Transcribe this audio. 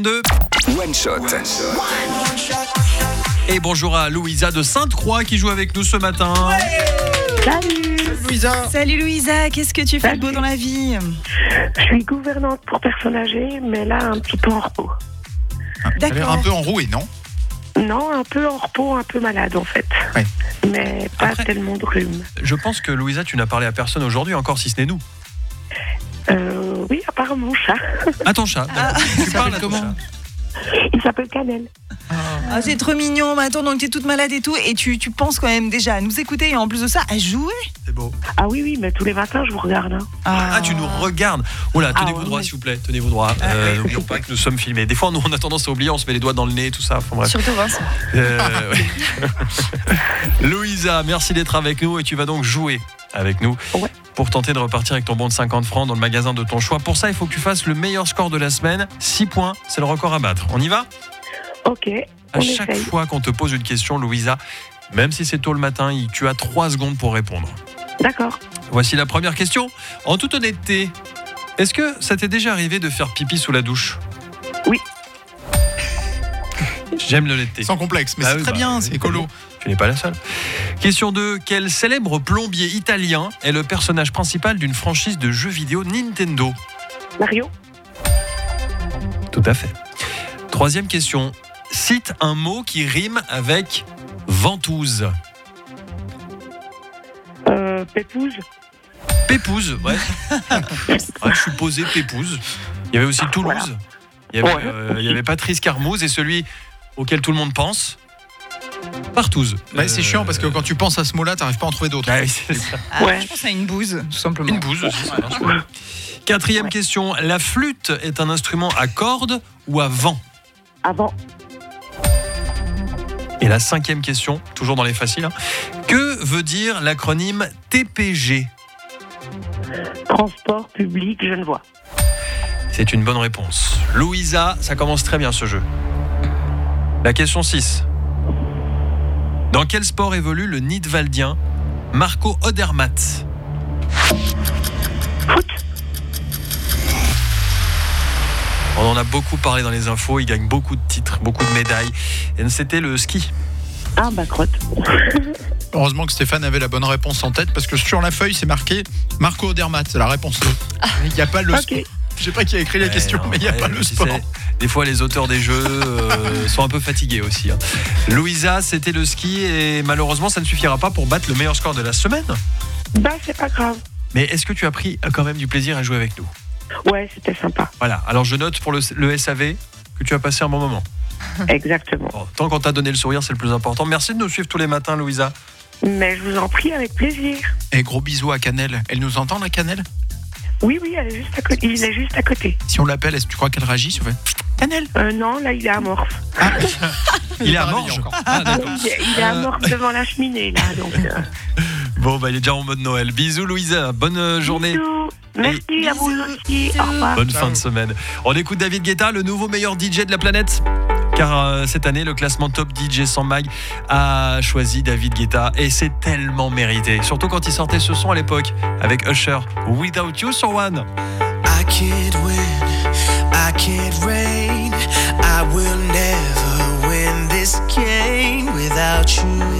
8h32. One Shot. Et bonjour à Louisa de Sainte-Croix qui joue avec nous ce matin. Salut Louisa. Salut Louisa, qu'est-ce que tu fais de beau dans la vie? Je suis gouvernante pour personnes âgées, mais là un petit peu en repos. Ça a l'air un peu enroué, non? Non, un peu en repos, un peu malade en fait. Ouais. Mais pas Après- tellement de rhume. Je pense que Louisa, tu n'as parlé à personne aujourd'hui encore si ce n'est nous. Oui, à part mon chat. À ton chat. d'accord. Tu parles à ton comment chat. Il s'appelle Canel. Ah, c'est trop mignon, mais attends, donc t'es toute malade et tout, et tu penses quand même déjà à nous écouter et en plus de ça, à jouer. C'est beau. Ah oui, mais tous les matins je vous regarde. Hein. Ah, tu nous regardes. Oh là, tenez-vous ouais, droit, ouais. s'il vous plaît. Tenez-vous droit. N'oublions pas que nous sommes filmés. Des fois, nous, on a tendance à oublier, on se met les doigts dans le nez, tout ça. Enfin, bref. Surtout Vincent. Ouais. Louisa, merci d'être avec nous et tu vas donc jouer avec nous Ouais. pour tenter de repartir avec ton bon de 50 francs dans le magasin de ton choix. Pour ça, il faut que tu fasses le meilleur score de la semaine. 6 points, c'est le record à battre. On y va ? Ok, À on chaque essaye. fois qu'on te pose une question, Louisa, même si c'est tôt le matin, tu as 3 secondes pour répondre. D'accord. Voici la première question. En toute honnêteté, est-ce que ça t'est déjà arrivé de faire pipi sous la douche ? Oui. J'aime l'honnêteté. Sans complexe, mais Ah c'est oui, très bah, bien, oui, c'est écolo. Tu n'es pas la seule. Question 2. Quel célèbre plombier italien est le personnage principal d'une franchise de jeux vidéo Nintendo ? Mario. Tout à fait. Troisième question. Cite un mot qui rime avec ventouse. Pépouze. Pépouze, ouais. Ouais, je suis posé Pépouze. Il y avait aussi Toulouse. Voilà. Il y avait Patrice Carmouze et celui auquel tout le monde pense, Partouze. Ouais, c'est chiant parce que quand tu penses à ce mot-là, t'arrives pas à en trouver d'autres. Ah oui, c'est ça. Ouais. Je pense à une bouse, tout simplement. Une bouse aussi, ça marche. Quatrième question. La flûte est un instrument à cordes ou à vent ? Avant. Et la cinquième question, toujours dans les faciles. Que veut dire l'acronyme TPG ? Transport public Genevois. C'est une bonne réponse. Louisa, ça commence très bien ce jeu. La question 6. Dans quel sport évolue le Nidwaldien Marco Odermatt ? Foot. On en a beaucoup parlé dans les infos, il gagne beaucoup de titres, beaucoup de médailles. Et c'était le ski. Ah bah crotte. Heureusement que Stéphane avait la bonne réponse en tête parce que sur la feuille, c'est marqué Marco Odermatt, c'est la réponse. Il n'y a pas le Ok. sport. Je sais pas qui a écrit la question, mais il n'y a pas le tu sport. sais, des fois, les auteurs des jeux sont un peu fatigués aussi. Hein. Louisa, c'était le ski et malheureusement, ça ne suffira pas pour battre le meilleur score de la semaine. Bah c'est pas grave. Mais est-ce que tu as pris quand même du plaisir à jouer avec nous ? Ouais, c'était sympa. Voilà, alors je note pour le SAV que tu as passé un bon moment. Exactement. Bon, tant qu'on t'a donné le sourire, c'est le plus important. Merci de nous suivre tous les matins, Louisa. Mais je vous en prie, avec plaisir. Et gros bisous à Canel. Elle nous entend, la Canel? Oui, elle est juste à côté. Il est juste à côté. Si on l'appelle, est-ce que tu crois qu'elle réagit? Canel? Non, là, il est amorphe. Il est à pas Morges réveillé encore. Ah, d'accord. Il est amorphe devant la cheminée, là. Donc, Bon, il est déjà en mode Noël. Bisous, Louisa. Bonne journée. bisous. Merci à vous aussi. Au revoir. Bonne Ciao. fin de semaine. On écoute David Guetta, le nouveau meilleur DJ de la planète. Car cette année, le classement Top DJ sans mag a choisi David Guetta. Et c'est tellement mérité. Surtout quand il sortait ce son à l'époque avec Usher. Without You sur One. I can't win, I can't reign, I will never win this game without you.